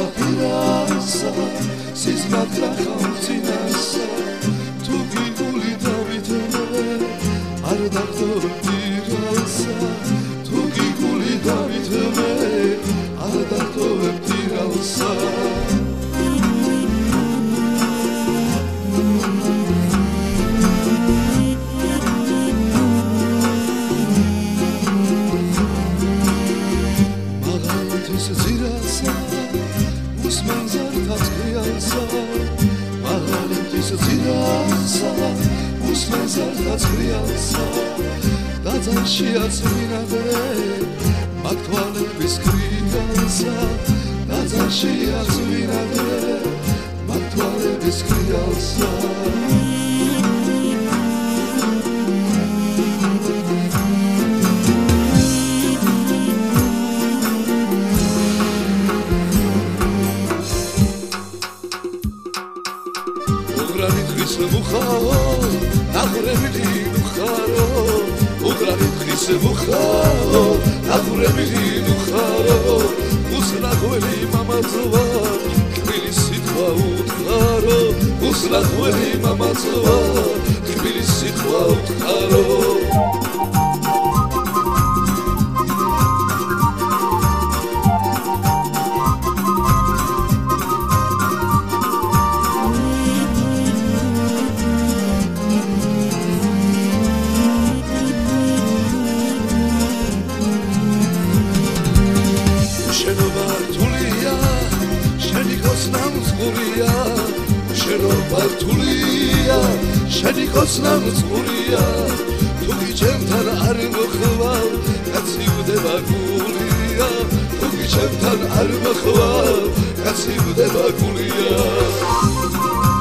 ღირასა სიზმრად რახავწინასა თუ გიგული დავითმე არ დაგდობდი რასა თუ გიგული დავითმე არ დაგდობდი რასა შეაცვინადე მაგ თვალების კრიალსა და შეაცვინადე მაგ თვალების კრიალსა უღრანი დღის მუხაო აღრემილი მუხარო უღრანი დღის მუხაო აღრემილი მუხარო უსლაღველი მამაცვა თბილის სიტყვა უთხარო უსლაღველი მამაცვა თბილის სიტყვა უთხარო შენი ხოცნა მწყურია თუ გიჩემთან არ მოხვალ კაცი ვდება გულია თუ გიჩემთან არ მოხვალ კაცი ვდება გულია